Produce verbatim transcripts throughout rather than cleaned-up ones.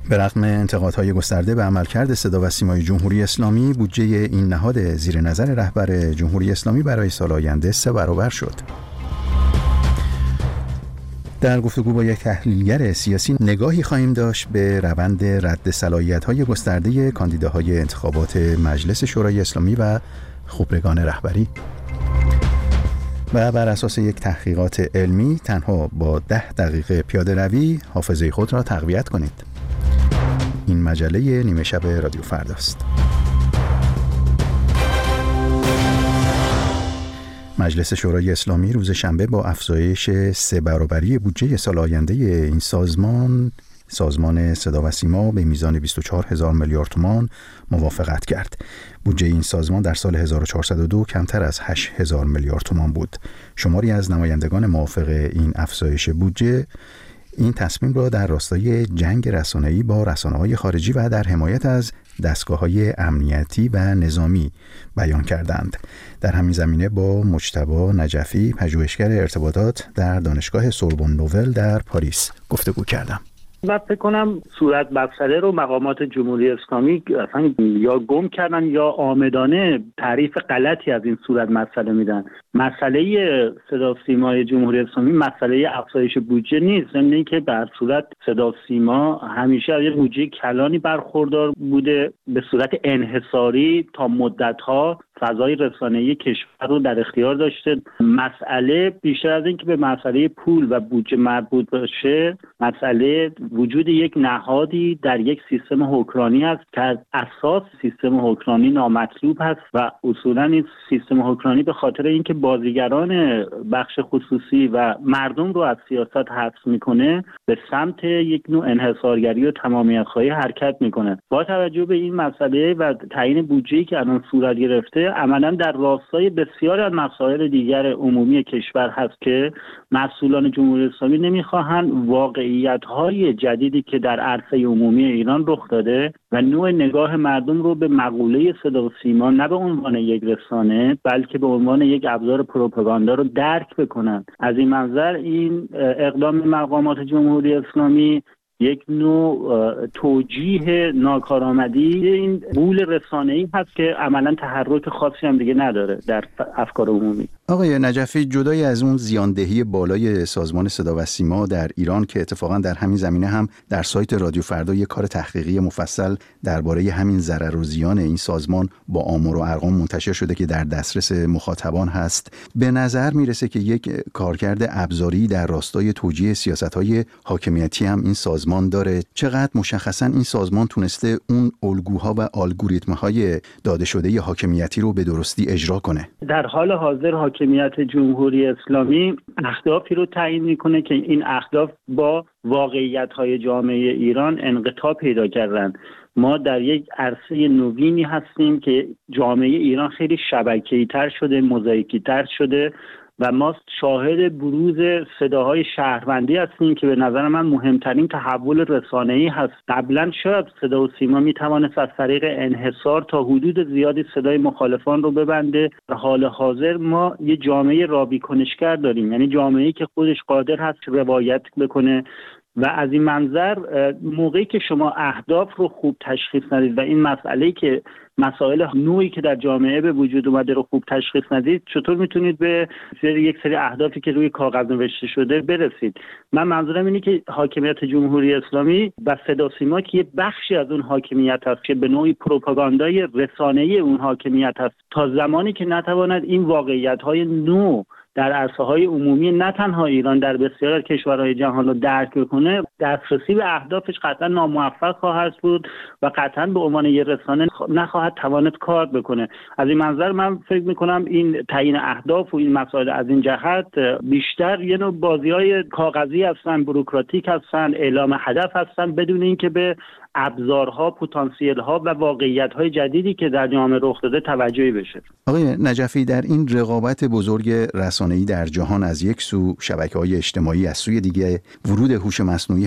به رغم انتقادهای گسترده به عملکرد صدا و سیمای جمهوری اسلامی، بودجه این نهاد زیر نظر رهبر جمهوری اسلامی برای سال آینده سه برابر شد. در گفتگو با یک تحلیلگر سیاسی نگاهی خواهیم داشت به روند رد صلاحیت‌های گسترده کاندیداهای انتخابات مجلس شورای اسلامی و خبرگان رهبری و بر اساس یک تحقیقات علمی تنها با ده دقیقه پیاده روی حافظه خود را تقویت کنید. این مجله نیمه شب رادیو فرداست. مجلس شورای اسلامی روز شنبه با افزایش سه برابری بودجه سال آینده این سازمان سازمان صدا و سیما به میزان بیست و چهار هزار میلیارد تومان موافقت کرد. بودجه این سازمان در سال هزار و چهارصد و دو کمتر از هشت هزار میلیارد تومان بود. شماری از نمایندگان موافق این افزایش بودجه این تصمیم را در راستای جنگ رسانه‌ای با رسانه‌های خارجی و در حمایت از دستگاه‌های امنیتی و نظامی بیان کردند. در همین زمینه با مجتبی نجفی، پژوهشگر ارتباطات در دانشگاه سوربن نوول در پاریس گفتگو کردم. من فکر کنم صورت مسئله رو مقامات جمهوری اسلامی اصلا یا گم کردن یا عامدانه تعریف غلطی از این صورت مسئله میدن. مسئله صدا و سیمای جمهوری اسلامی مسئله افزایش بودجه نیست، یعنی اینکه بر صورت صدا و سیما همیشه از یه بودجه کلانی برخوردار بوده، به صورت انحصاری تا مدت‌ها فضای رسانه‌ای کشور رو در اختیار داشته. مسئله بیشتر از این که به مسئله پول و بودجه مربوط باشه، مسئله وجود یک نهادی در یک سیستم حکمرانی است که از اساس سیستم حکمرانی نامطلوب هست و اصولاً این سیستم حکمرانی به خاطر اینکه بازیگران بخش خصوصی و مردم رو از سیاست حذف میکنه به سمت یک نوع انحصارگری و تمامیت‌خواهی حرکت میکنه. با توجه به این مسئله و تعیین بودجه‌ای که الان صورت گرفته، عملاً در راستای بسیاری از مسائل دیگر عمومی کشور هست که مسئولان جمهوری اسلامی نمیخواهند واقعیت‌های جدیدی که در عرصه عمومی ایران رخ داده و نوع نگاه مردم رو به مقوله صدا و سیما نه به عنوان یک رسانه بلکه به عنوان یک ابزار پروپاگاندا رو درک بکنن. از این منظر این اقدام مقامات جمهوری اسلامی یک نوع توجیه ناکارآمدی این غول رسانه‌ای هست که عملاً تحرک خاصی هم دیگه نداره در افکار عمومی. آقای نجفی، جدای از اون زیاندهی بالای سازمان صدا و سیما در ایران که اتفاقا در همین زمینه هم در سایت رادیو فردا یک کار تحقیقی مفصل درباره همین ضرر و زیان این سازمان با آمار و ارقام منتشر شده که در دسترس مخاطبان هست، به نظر میرسه که یک کارکرد ابزاری در راستای توجیه سیاست‌های حاکمیتی هم این سازمان داره. چقدر مشخصا این سازمان تونسته اون الگوها و الگوریتم‌های داده شده حاکمیتی رو به درستی اجرا کنه؟ در حال حاضر حاکمیت جمهوری اسلامی اهدافی رو تعیین میکنه که این اهداف با واقعیت‌های جامعه ایران انقطاع پیدا کردن. ما در یک عرصه نوینی هستیم که جامعه ایران خیلی شبکه‌ای تر شده، موزاییکی تر شده و ما شاهد بروز صداهای شهروندی هستیم که به نظر من مهمترین تحول رسانه‌ای هست. قبلا شاید صدا و سیما میتوانست از طریق انحصار تا حدود زیادی صدای مخالفان رو ببنده. در حال حاضر ما یه جامعه رابی کنشگر داریم، یعنی جامعه‌ای که خودش قادر هست روایت بکنه و از این منظر موقعی که شما اهداف رو خوب تشخیص ندید و این مسئله‌ای که مسائل نوعی که در جامعه به وجود اومده رو خوب تشخیص ندید، چطور میتونید به یک سری اهدافی که روی کاغذ نوشته شده برسید؟ من منظورم اینه که حاکمیت جمهوری اسلامی و صدا و سیما که یه بخشی از اون حاکمیت هست که به نوعی پروپاگاندای رسانه‌ای اون حاکمیت هست، تا زمانی که نتواند این واقعیت‌های نو در عرصه‌های عمومی نه تنها ایران در بسیاری از کشورهای جهان رو درک بکنه، دسترسی به اهدافش قطعا ناموفق خواهد بود و قطعا به عنوان یک رسانه نخواهد توانست کار بکنه. از این منظر من فکر می‌کنم این تعیین اهداف و این مسائل از این جهت بیشتر یه نوع بازی‌های کاغذی هستن، بوروکراتیک هستن، اعلام هدف هستن بدون اینکه به ابزارها، پتانسیل‌ها و واقعیت‌های جدیدی که در جامعه رخ داده توجهی بشه. آقای نجفی، در این رقابت بزرگ رسانه‌ای در جهان، از یک سو شبکه‌های اجتماعی، از سوی دیگه ورود هوش مصنوعی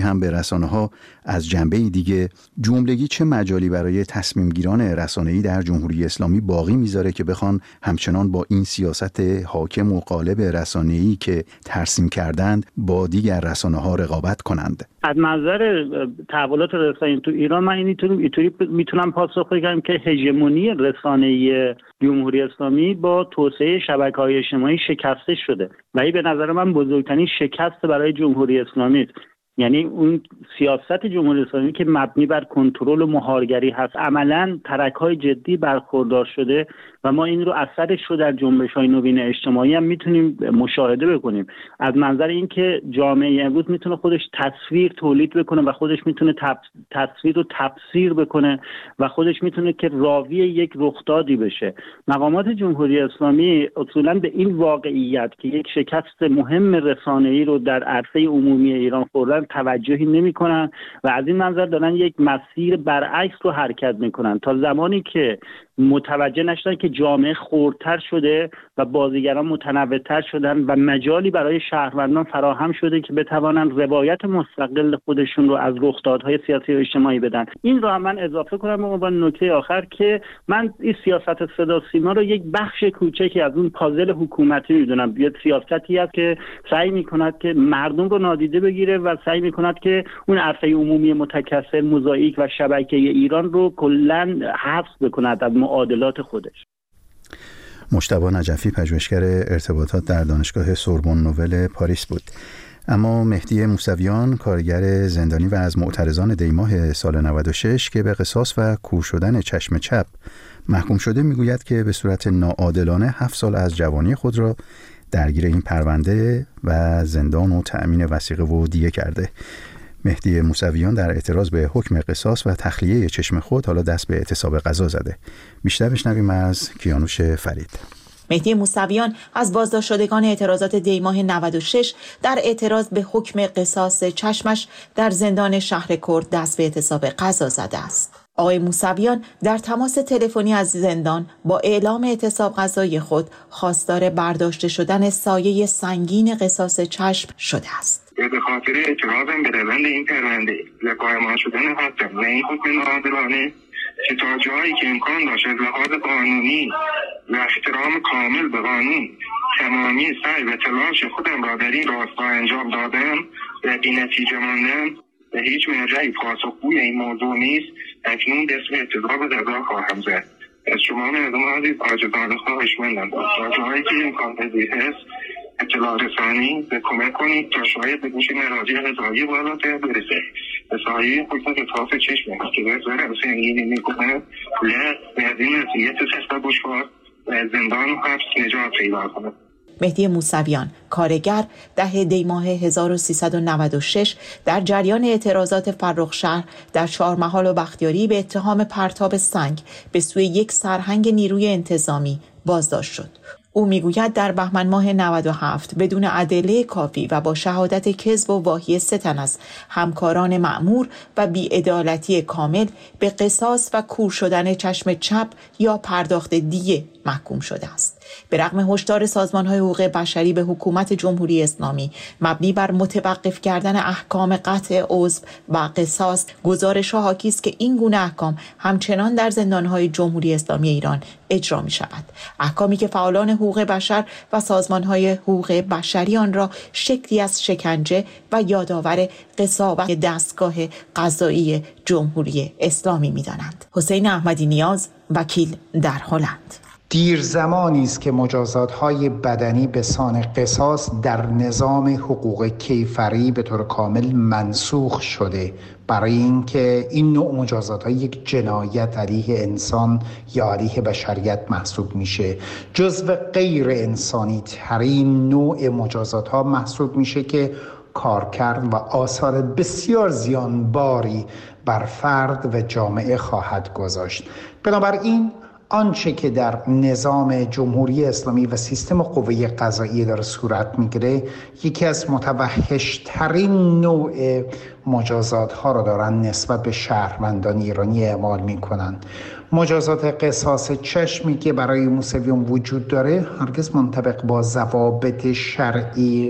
هم به رسانه‌ها از جنبه دیگه جملگی چه مجالی برای تصمیم گیران رسانه‌ای در جمهوری اسلامی باقی میذاره که بخوان همچنان با این سیاست حاکم و غالب رسانه‌ای که ترسیم کردند با دیگر رسانه‌ها رقابت کنند؟ از منظر تحولات رسانه‌ای تو ایران من اینطوری میتونم پاسخ بدم که هژمونی رسانه‌ای جمهوری اسلامی با توسعه شبکه‌های اجتماعی شکسته شده و این به نظر من بزرگترین شکست برای جمهوری اسلامی است. یعنی اون سیاست جمهوری اسلامی که مبنی بر کنترل و مهارگری هست عملاً ترک‌های جدی برخوردار شده و ما این رو اثرش رو در جنبش‌های نوین اجتماعی هم میتونیم مشاهده بکنیم. از منظر اینکه جامعه امروز میتونه خودش تصویر تولید بکنه و خودش میتونه تصویر رو تفسیر بکنه و خودش میتونه که راوی یک رخدادی بشه. مقامات جمهوری اسلامی اصولاً به این واقعیت که یک شکست مهم رسانه‌ای رو در عرصه عمومی ایران خوردن توجهی نمی‌کنن و از این منظر دارن یک مسیر برعکس رو حرکت می‌کنن تا زمانی که متوجه نشدن که جامعه خردتر شده و بازیگران متنوع‌تر شدن و مجالی برای شهروندان فراهم شده که بتوانند روایت مستقل خودشون رو از رخدادهای سیاسی و اجتماعی بدن. این رو هم من اضافه کنم به عنوان نکته آخر که من این سیاست صدا سیما رو یک بخش کوچکی از اون پازل حکومتی میدونم. یه سیاستی است که سعی می‌کند که مردم رو نادیده بگیره و سعی می‌کند که اون عرصه عمومی متکثر موزاییک و شبکه ایران رو کلاً حذف بکند از معادلات خودش. مجتبی نجفی پژوهشگر ارتباطات در دانشگاه سوربن نوول پاریس بود. اما مهدی موسویان کارگر زندانی و از معترضان دیماه سال نود و شش که به قصاص و کور شدن چشم چپ محکوم شده میگوید که به صورت ناعادلانه هفت سال از جوانی خود را درگیر این پرونده و زندان و تأمین وثیقه و دیه کرده. مهدی موسویان در اعتراض به حکم قصاص و تخلیه چشم خود حالا دست به اعتصاب قضا زده. بیشتر بشنویم از کیانوش فرید. مهدی موسویان از بازداشت شدگان اعتراضات دیماه نود و شش در اعتراض به حکم قصاص چشمش در زندان شهر کرد دست به اعتصاب قضا زده است. آقای موسویان در تماس تلفنی از زندان با اعلام اعتصاب قضایی خود خواستار برداشته شدن سایه سنگین قصاص چشم شده است. به خاطر اعتراضم به روند این پرونده و قائم شدن حق و این حکم ناعادلانه که تا جایی که امکان داشت از لحاظ قانونی و احترام کامل به قانون تمامی سعی و تلاش خودم را در این راستا انجام دادم و بی نتیجه ماندم و هیچ مرجعی پاسخگوی این موضوع نیست. اکنون دست به اعتصاب قضا خواهم زد. از شما مردم عزیز عاجزانه خواهشمندم تا جایی که امکان پذیر است اطلاع رسانی به کمک کنید تا شاید به گوش مراجع قضایی بالاتر برسه. به سایه حکم قصاص چشم که به ضرر سنگینی میکنه و از این نصیحت سخت و دشوار و از زندان و حبس نجات پیدا کنه. مهدی موسویان کارگر ده دی ماه هزار و سیصد و نود و شش در جریان اعتراضات فرخشهر در چهارمحال و بختیاری به اتهام پرتاب سنگ به سوی یک سرهنگ نیروی انتظامی بازداشت شد. او میگوید در بهمن ماه نود و هفت بدون ادله کافی و با شهادت کذب و واهی سه تن از همکاران مأمور و بی‌عدالتی کامل به قصاص و کور شدن چشم چپ یا پرداخت دیه محکوم شده است. به رغم هشدار سازمان‌های حقوق بشری به حکومت جمهوری اسلامی مبنی بر متوقف کردن احکام قطع عضو و قصاص، گزارش‌ها حاکی است که این گونه احکام همچنان در زندان‌های جمهوری اسلامی ایران اجرا می‌شود. احکامی که فعالان حقوق بشر و سازمان‌های حقوق بشری آن را شکلی از شکنجه و یادآور قضاوت دستگاه قضایی جمهوری اسلامی می‌دانند. حسین احمدی نیاز، وکیل در هلند. دیر زمانی است که مجازات‌های بدنی به سان قصاص در نظام حقوق کیفری به طور کامل منسوخ شده، برای اینکه این نوع مجازات‌ها یک جنایت علیه انسان یا علیه بشریت محسوب میشه. جزو غیر انسانی ترین نوع مجازات‌ها محسوب میشه که کارکرد و آثار بسیار زیانباری بر فرد و جامعه خواهد گذاشت. بنابراین آنچه که در نظام جمهوری اسلامی و سیستم قوه قضاییه داره صورت میگیره یکی از متوحش‌ترین نوع مجازات ها را دارن نسبت به شهروندان ایرانی اعمال میکنن. مجازات قصاص چشمی که برای موسویان وجود داره هرگز منطبق با ضوابط شرعی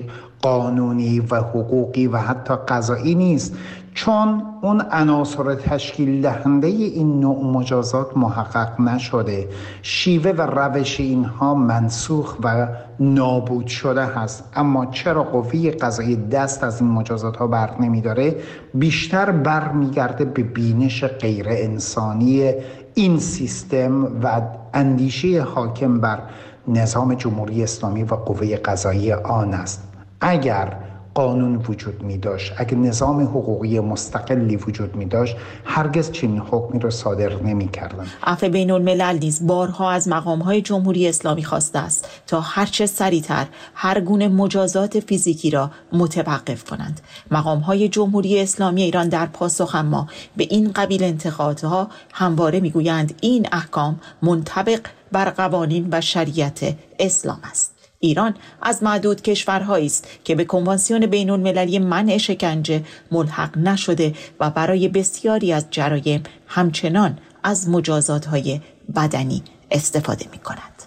قانونی و حقوقی و حتی قضایی نیست، چون اون عناصر تشکیل دهنده این نوع مجازات محقق نشده، شیوه و روش اینها منسوخ و نابود شده هست. اما چرا قوه قضایی دست از این مجازات ها بر نمیداره؟ بیشتر برمیگرده به بینش غیر انسانی این سیستم و اندیشه حاکم بر نظام جمهوری اسلامی و قوه قضایی آن است. اگر قانون وجود می داشت، اگر نظام حقوقی مستقلی وجود می داشت، هرگز چنین حکمی را صادر نمی کردن. عفو بین الملل نیز بارها از مقام‌های جمهوری اسلامی خواسته است تا هرچه سریعتر هر گونه مجازات فیزیکی را متوقف کنند. مقام‌های جمهوری اسلامی ایران در پاسخ اما به این قبیل انتقادها همواره می‌گویند این احکام منطبق بر قوانین و شریعت اسلام است. ایران از معدود کشورهایی است که به کنوانسیون بین المللی منع شکنجه ملحق نشده و برای بسیاری از جرایم همچنان از مجازات‌های بدنی استفاده می‌کند.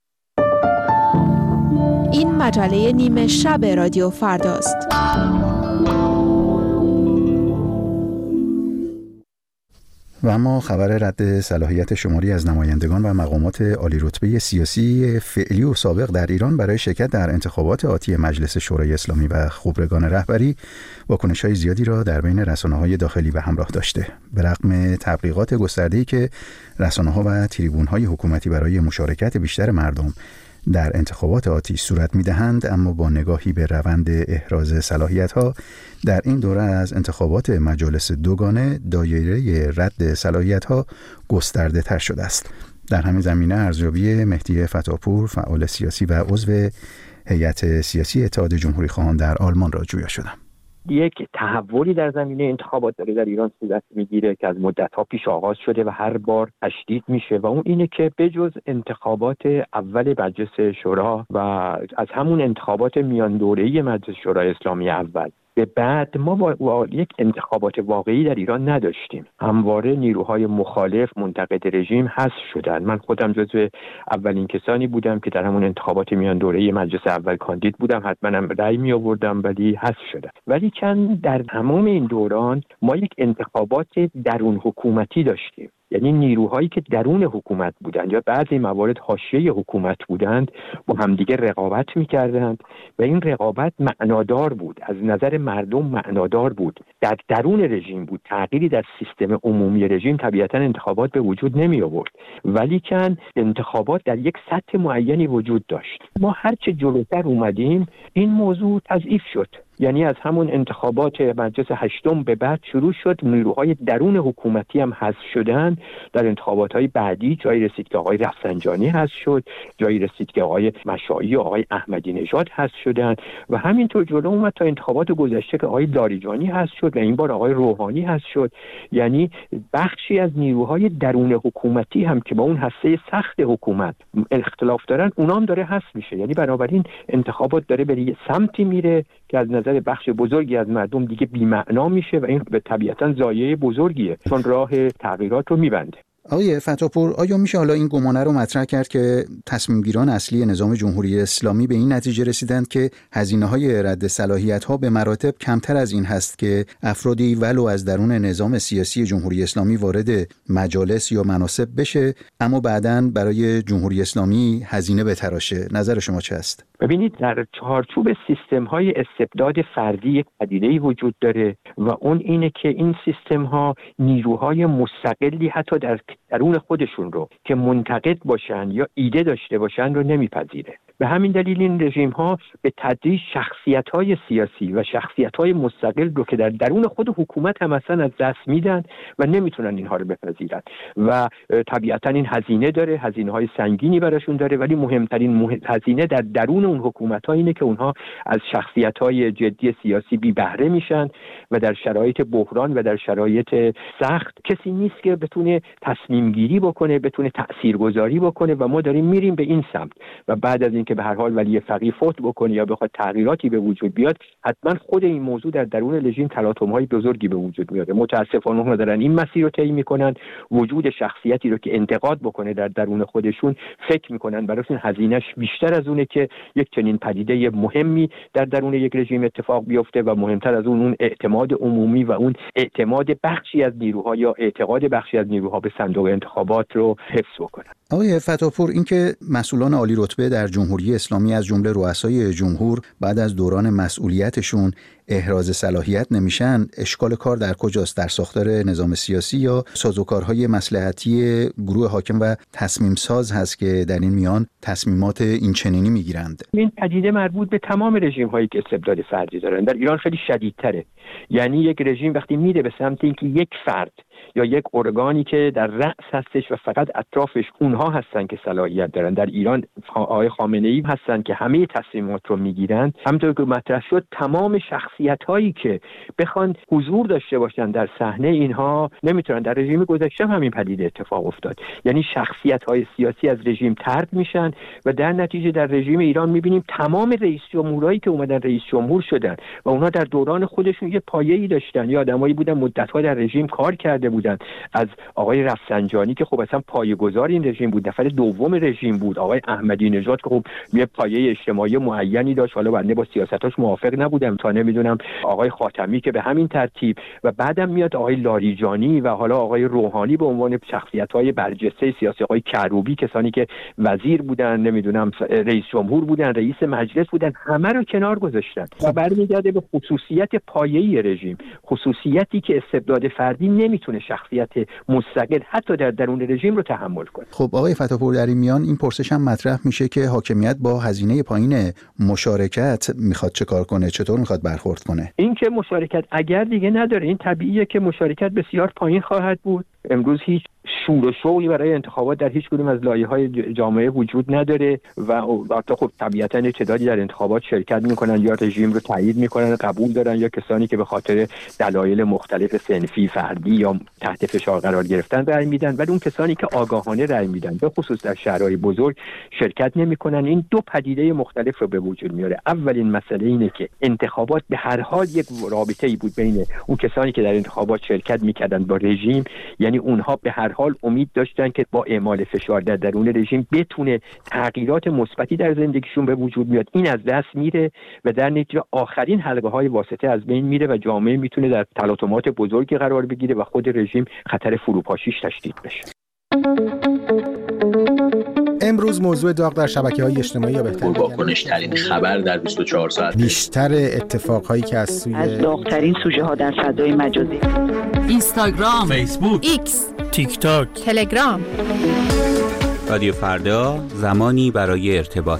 این مجله نیمه شب رادیو فرداست. و اما خبر رد صلاحیت شماری از نمایندگان و مقامات عالی رتبه سیاسی فعلی و سابق در ایران برای شرکت در انتخابات آتی مجلس شورای اسلامی و خبرگان رهبری واکنش‌های زیادی را در بین رسانه‌های داخلی به همراه داشته. به رغم تبلیغات گسترده‌ای که رسانه‌ها و تریبون‌های حکومتی برای مشارکت بیشتر مردم در انتخابات آتی صورت می‌دهند، اما با نگاهی به روند احراز صلاحیت‌ها در این دوره از انتخابات مجالس دوگانه، دایره رد صلاحیت‌ها گسترده تر شده است. در همین زمینه ارزیابی مهدی فتاپور، فعال سیاسی و عضو هیئت سیاسی اتحاد جمهوری خواهان در آلمان را جویا شدم. یک تحولی در زمینه انتخابات داره در ایران صورت میگیره که از مدت‌ها پیش آغاز شده و هر بار تشدید میشه و اون اینه که بجز انتخابات اول مجلس شورا و از همون انتخابات میان دوره‌ای مجلس شورای اسلامی اول به بعد ما با یک انتخابات واقعی در ایران نداشتیم. همواره نیروهای مخالف منتقد رژیم حذف شدن. من خودم جزو اولین کسانی بودم که در همون انتخابات میان دوره‌ای مجلس اول کاندید بودم، حتما هم رأی می آوردم، ولی حذف شدن. ولی چند در تمام این دوران ما یک انتخابات درون حکومتی داشتیم، یعنی نیروهایی که درون حکومت بودند یا بعضی موارد حاشیه حکومت بودند با همدیگه رقابت می‌کردند و این رقابت معنادار بود، از نظر مردم معنادار بود، در درون رژیم بود. تغییری در سیستم عمومی رژیم طبیعتاً انتخابات به وجود نمی آورد، ولی کن انتخابات در یک سطح معینی وجود داشت. ما هرچه جلوتر اومدیم این موضوع تضعیف شد. یعنی از همون انتخابات مجلس هشتم به بعد شروع شد نیروهای درون حکومتی هم حذف شدن. در انتخابات‌های بعدی جایی رسید که آقای رفسنجانی حذف شد، جایی رسید که آقای مشایی و آقای احمدی نژاد حذف شدن و همینطور جلو اومد تا انتخابات گذشته که آقای لاریجانی حذف شد و این بار آقای روحانی حذف شد. یعنی بخشی از نیروهای درون حکومتی هم که با اون هسته سخت حکومت اختلاف دارن اونام داره حذف میشه. یعنی بنابراین انتخابات داره به سمتی میره که از نظر بخش بزرگی از مردم دیگه بی‌معنا میشه و این به طبیعتاً ضایعه بزرگیه، چون راه تغییرات رو میبنده. آقای فتاپور، آیا میشه حالا این گمانه رو مطرح کرد که تصمیم گیران اصلی نظام جمهوری اسلامی به این نتیجه رسیدند که هزینه‌های رد صلاحیت‌ها به مراتب کمتر از این هست که افرادی ولو از درون نظام سیاسی جمهوری اسلامی وارد مجالس یا مناصب بشه، اما بعداً برای جمهوری اسلامی هزینه بتراشه؟ نظر شما چه است؟ ببینید، در چارچوب سیستم‌های استبداد فردی یک پدیده‌ای وجود داره و اون اینه که این سیستم‌ها نیروهای مستقلی حتی در درون خودشون رو که منتقد باشن یا ایده داشته باشن رو نمیپذیره. به همین دلیل این رژیم‌ها به تدریج شخصیت‌های سیاسی و شخصیت‌های مستقل رو که در درون خود حکومت هم اصلا از دست میدن و نمیتونن اینها رو بپذیرن و طبیعتاً این هزینه داره، هزینه‌های سنگینی براشون داره، ولی مهمترین مهم... هزینه در درون اون حکومت‌ها اینه که اونها از شخصیت‌های جدی سیاسی بی بهره میشن و در شرایط بحران و در شرایط سخت کسی نیست که بتونه تصمیم گیری بکنه، بتونه تاثیرگذاری بکنه و ما داریم میریم به این سمت. و بعد از اینکه به هر حال ولی فقیه فوت بکنه یا بخواد تغییراتی به وجود بیاد، حتما خود این موضوع در درون رژیم تلاطم‌های بزرگی به وجود میاره. متاسفانه اونها دارن این مسیر رو طی میکنن، وجود شخصیتی رو که انتقاد بکنه در درون خودشون فکر میکنن براشون هزینه‌اش بیشتر از اونه که یک چنین پدیده مهمی در درون یک رژیم اتفاق بیفته و مهمتر از اون اون اعتماد عمومی و اون اعتماد بخشی از نیروها یا اعتقاد بخشی از نیروها به صندوق انتخابات رو حفظ بکنن. آقای فتاپور، اینکه مسئولان عالی رتبه در جمهوری اسلامی از جمله رؤسای جمهور بعد از دوران مسئولیتشون احراز صلاحیت نمیشن، اشکال کار در کجاست؟ در ساختار نظام سیاسی یا سازوکارهای مصلحتی گروه حاکم و تصمیم ساز هست که در این میان تصمیمات این چنینی میگیرند؟ این پدیده مربوط به تمام رژیم هایی که استبداد فردی دارن. در ایران خیلی شدیدتره. یعنی یک رژیم وقتی میره به سمت اینکه یک فرد یا یک ارگانی که در رأس هستش و فقط اطرافش اونها هستن که صلاحیت دارن، در ایران آقای خامنه‌ای هستن که همه تصمیمات رو میگیرن، همونطور که مطرح شد تمام شخصیت هایی که بخوان حضور داشته باشن در صحنه اینها نمیتونن. در رژیم گذشته همین پدیده اتفاق افتاد. یعنی شخصیت های سیاسی از رژیم طرد میشن و در نتیجه در رژیم ایران میبینیم تمام رئیس جمهورایی که اومدن رئیس جمهور شدن و اونها در دوران خودشون یه پایه‌ای داشتن، یا آدمایی بودن مدت‌ها در رژیم کار کرده بودن، از آقای رفسنجانی که خب اصلا پایه‌گذار این رژیم بود، نفر دوم رژیم بود، آقای احمدی نژاد که خب یه پایه اجتماعی معینی داشت، حالا بنده با سیاستاش موافق نبودم تا نمیدونم آقای خاتمی که به همین ترتیب، و بعدم میاد آقای لاریجانی و حالا آقای روحانی به عنوان شخصیت‌های برجسته سیاسی، آقای کروبی، کسانی که وزیر بودن، نمیدونم رئیس جمهور بودن، رئیس مجلس بودن، همه رو کنار گذاشتن و برمیگرده به خصوصیت پایه‌ای رژیم، خصوصیتی که استبداد فردی نمیتونه شخصیت مستقل حتی در درون رژیم رو تحمل کنه. خب آقای فتاپور، در این میان این پرسش هم مطرح میشه که حاکمیت با هزینه پایین مشارکت میخواد چه کار کنه؟ چطور میخواد برخورد کنه؟ این که مشارکت اگر دیگه نداره، این طبیعیه که مشارکت بسیار پایین خواهد بود. امروز هیچ شور و شوقی برای انتخابات در هیچ کدوم از لایه‌های جامعه وجود نداره و البته خب طبیعتاً تعدادی در انتخابات شرکت میکنن یا رژیم رو تایید میکنن، قبول دارن، یا کسانی که به خاطر دلایل مختلف صنفی، فردی یا تحت فشار قرار گرفتن رأی میدن، ولی اون کسانی که آگاهانه رأی میدن به خصوص در شهرهای بزرگ شرکت نمیکنن. این دو پدیده مختلف رو به وجود میاره. اولین مسئله اینه که انتخابات به هر حال یک رابطه‌ای بود بین اون کسانی که در انتخابات شرکت میکردن با رژیم، یعنی اونها به هر حال امید داشتن که با اعمال فشار در درون رژیم بتونه تغییرات مثبتی در زندگیشون به وجود بیاد. این از دست میره و در نتیجه آخرین حلقه های واسطه از بین میره و جامعه میتونه در تلاطمات بزرگی قرار بگیره و خود رژیم خطر فروپاشیش تشدید بشه. امروز موضوع داغ در شبکه‌های اجتماعی یا بهتر بگم واکنش‌ترین خبر در بیست و چهار ساعت، بیشتر اتفاقهایی که از سوی از داغ‌ترین سوژه‌ها در فضای مجازی، اینستاگرام، فیسبوک، ایکس، تیک تاک، تلگرام. رادیو فردا، زمانی برای ارتباط.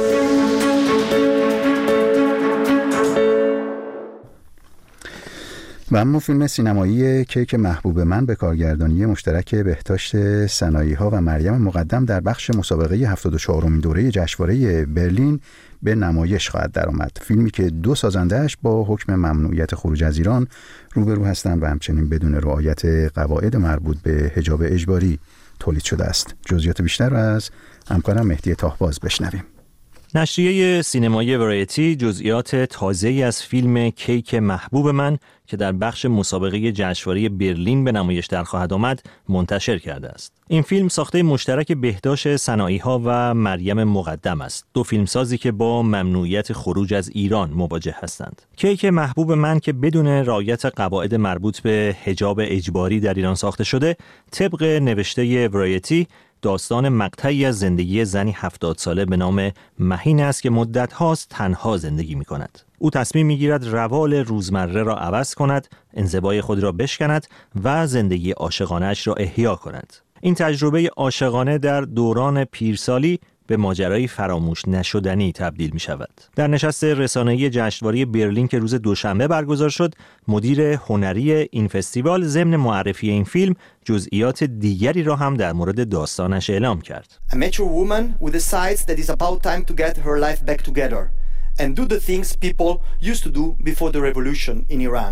و اما فیلم سینمایی کیک محبوب من به کارگردانی مشترک بهداشت سنایی‌ها و مریم مقدم در بخش مسابقه هفتاد و چهارمین دوره جشنواره برلین به نمایش خواهد درآمد. فیلمی که دو سازنده‌اش با حکم ممنوعیت خروج از ایران روبرو هستند و همچنین بدون رعایت قواعد مربوط به حجاب اجباری تولید شده است. جزئیات بیشتر را از همکارم مهدی تاهباز بشنویم. نشریه سینمایی ورایتی جزئیات تازه‌ای از فیلم کیک محبوب من که در بخش مسابقه جشنواره برلین به نمایش در خواهد آمد منتشر کرده است. این فیلم ساخته مشترک بهداشت سنایی‌ها و مریم مقدم است، دو فیلمسازی که با ممنوعیت خروج از ایران مواجه هستند. کیک محبوب من که بدون رعایت قواعد مربوط به حجاب اجباری در ایران ساخته شده، طبق نوشته ورایتی داستان مقطعی از زندگی زنی هفتاد ساله به نام مهین است که مدت هاست تنها زندگی می کند. او تصمیم می گیرد روال روزمره را عوض کند، انزوای خود را بشکند و زندگی عاشقانه‌اش را احیا کند. این تجربه عاشقانه در دوران پیرسالی به ماجرای فراموش نشدنی تبدیل می شود. در نشست رسانه‌ای جشنواره برلین که روز دوشنبه برگزار شد، مدیر هنری این فستیوال ضمن معرفی این فیلم جزئیات دیگری را هم در مورد داستانش اعلام کرد. A mature woman who decides that it's about time to get her life back together and do the things people used to do before the revolution in Iran.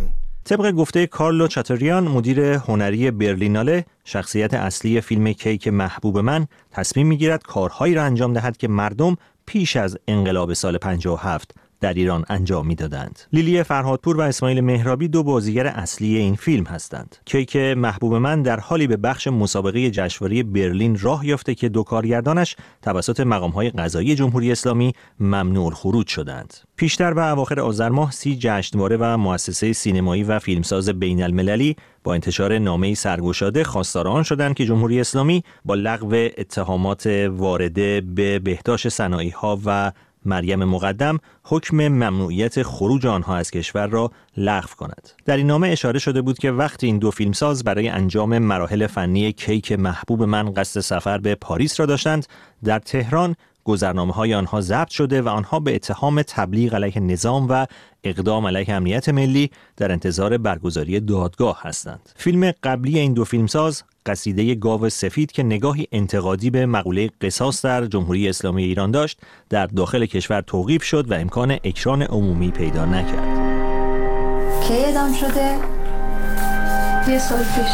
طبق گفته کارلو چاتوریان، مدیر هنری برلیناله، شخصیت اصلی فیلم کیک محبوب من تصمیم میگیرد کارهایی را انجام دهد که مردم پیش از انقلاب سال پنجاه و هفت در ایران انجام میدادند. لیلی فرهادپور و اسماعیل مهرابی دو بازیگر اصلی این فیلم هستند. کیک محبوب من در حالی به بخش مسابقه جشنواره برلین راه یافته که دو کارگردانش توسط مقام‌های قضایی جمهوری اسلامی ممنوع الخروج شدند. پیشتر به اواخر آذر ماه سی جشنواره و مؤسسه سینمایی و فیلمساز بین‌المللی با انتشار نامه‌ای سرگشاده خواستار آن شدند که جمهوری اسلامی با لغو اتهامات وارده به بهداشت صنایع‌ها و مریم مقدم حکم ممنوعیت خروج آنها از کشور را لغو کند. در این نامه اشاره شده بود که وقتی این دو فیلمساز برای انجام مراحل فنی کیک محبوب من قصد سفر به پاریس را داشتند، در تهران گذرنامه‌های آنها ضبط شده و آنها به اتهام تبلیغ علیه نظام و اقدام علیه امنیت ملی در انتظار برگزاری دادگاه هستند. فیلم قبلی این دو فیلمساز، قصیده گاو سفید که نگاهی انتقادی به مقوله قصاص در جمهوری اسلامی ایران داشت، در داخل کشور توقیف شد و امکان اکران عمومی پیدا نکرد. کی اعدام شده؟ یه سال پیش.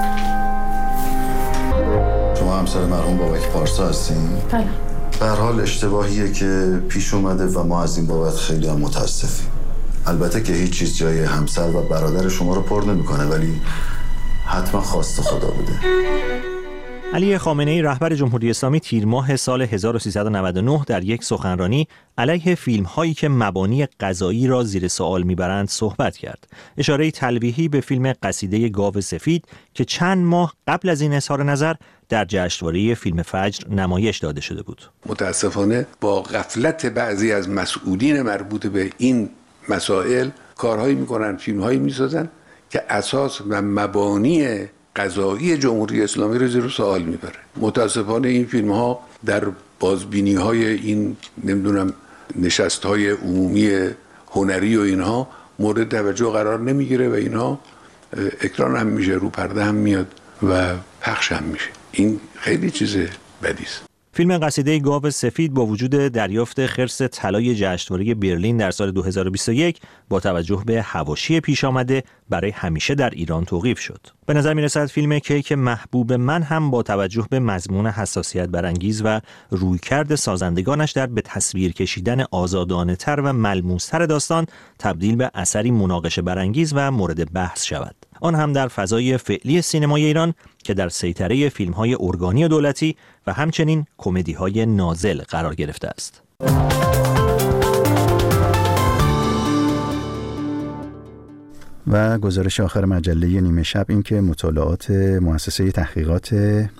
شما همسر مرحوم بابک پارسا هستین؟ بله. به هر حال اشتباهیه که پیش اومده و ما از این بابت خیلی هم متاسفیم. البته که هیچ چیز جای همسر و برادر شما رو پر نمی‌کنه، ولی حتما خواست خدا بوده. علی خامنه‌ای رهبر جمهوری اسلامی تیر ماه سال هزار و سیصد و نود و نه در یک سخنرانی علیه فیلم‌هایی که مبانی قضایی را زیر سوال می‌برند صحبت کرد. اشاره تلویحی به فیلم قصیده گاو سفید که چند ماه قبل از این اظهار نظر در جشنواره فیلم فجر نمایش داده شده بود. متاسفانه با غفلت بعضی از مسئولین مربوط به این مسائل کارهایی می‌کنن، فیلم‌هایی می‌سازن که اساس و مبانی قضایی جمهوری اسلامی رو زیر سوال میبره. متاسفانه این فیلم ها در بازبینی های این نمیدونم نشست های عمومی هنری و اینها مورد توجه قرار نمیگیره و اینها اکران هم میشه، رو پرده هم میاد و پخش هم میشه. این خیلی چیز بدی است. فیلم قصیده گاو سفید با وجود دریافت خرس طلای جشنواره برلین در سال دو هزار و بیست و یک با توجه به حواشی پیش آمده برای همیشه در ایران توقیف شد. به نظر می رسد فیلم کیک محبوب من هم با توجه به مضمون حساسیت برانگیز و رویکرد سازندگانش در به تصویر کشیدن آزادانه تر و ملموس تر داستان تبدیل به اثری مناقشه برانگیز و مورد بحث شود. آن هم در فضای فعلی سینمای ایران که در سیطره فیلم‌های ارگانی دولتی و همچنین کمدی‌های نازل قرار گرفته است. و گزارش آخر مجله نیمه شب این که مطالعات مؤسسه تحقیقات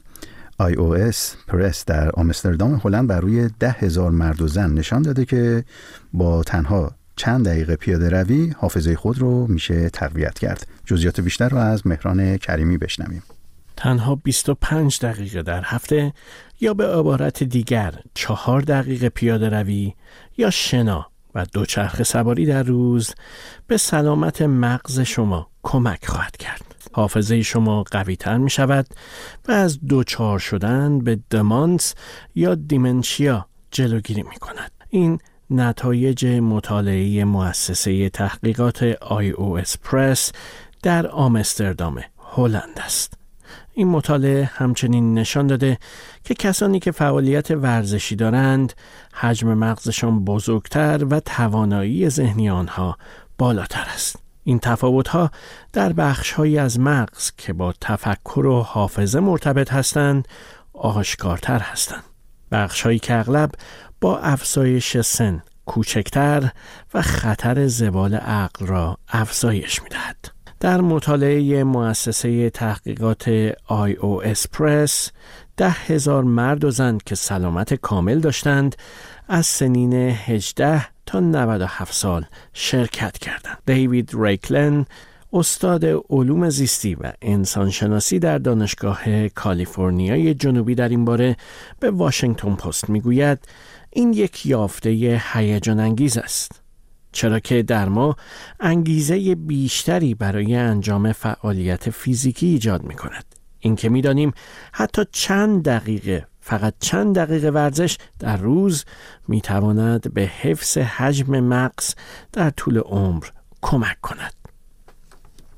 آی او اس پرس در آمستردام هلند بر روی ده هزار مرد و زن نشان داده که با تنها چند دقیقه پیاده روی حافظه خود رو میشه تقویت کرد. جزئیات بیشتر رو از مهران کریمی بشنویم. تنها بیست و پنج دقیقه در هفته یا به عبارت دیگر چهار دقیقه پیاده روی یا شنا و دوچرخه سواری در روز به سلامت مغز شما کمک خواهد کرد. حافظه شما قوی تر می شود و از دوچار شدن به دمانس یا دیمنشیا جلوگیری می کند. این نتایج مطالعه مؤسسه تحقیقات آی او اس پرس در آمستردام هلند است. این مطالعه همچنین نشان داده که کسانی که فعالیت ورزشی دارند حجم مغزشان بزرگتر و توانایی ذهنی آنها بالاتر است. این تفاوت‌ها در بخش‌هایی از مغز که با تفکر و حافظه مرتبط هستند آشکارتر هستند. بخش‌هایی که اغلب با افزایش سن کوچکتر و خطر زوال عقل را افزایش می‌دهد. در مطالعه مؤسسه تحقیقات آی او اس پرس ده هزار مرد و زن که سلامت کامل داشتند از سنین هجده تا نود و هفت سال شرکت کردند. دیوید ریکلن استاد علوم زیستی و انسانشناسی در دانشگاه کالیفرنیای جنوبی در این باره به واشنگتن پست میگوید این یک یافته هیجان انگیز است، چرا که در ما انگیزه بیشتری برای انجام فعالیت فیزیکی ایجاد می کند. این که می دانیم حتی چند دقیقه، فقط چند دقیقه ورزش در روز می تواند به حفظ حجم مغز در طول عمر کمک کند.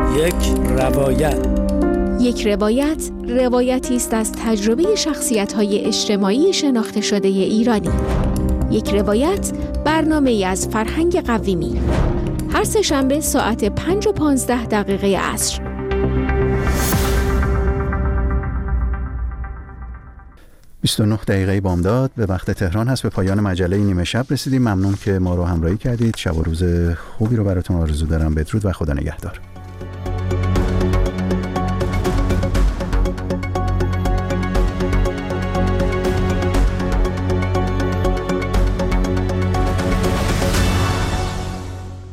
یک روایت. یک روایت روایتی است از تجربه شخصیت‌های اجتماعی شناخته شده ایرانی. یک روایت برنامه‌ای از فرهنگ قویمی. هر سه شنبه ساعت پنج و پانزده دقیقه عصر. بیست و نه دقیقه بامداد به وقت تهران هست. به پایان مجله نیمه شب رسیدیم. ممنون که ما رو همراهی کردید. شب و روز خوبی رو براتون آرزو دارم. بدرود و خدا نگهدار.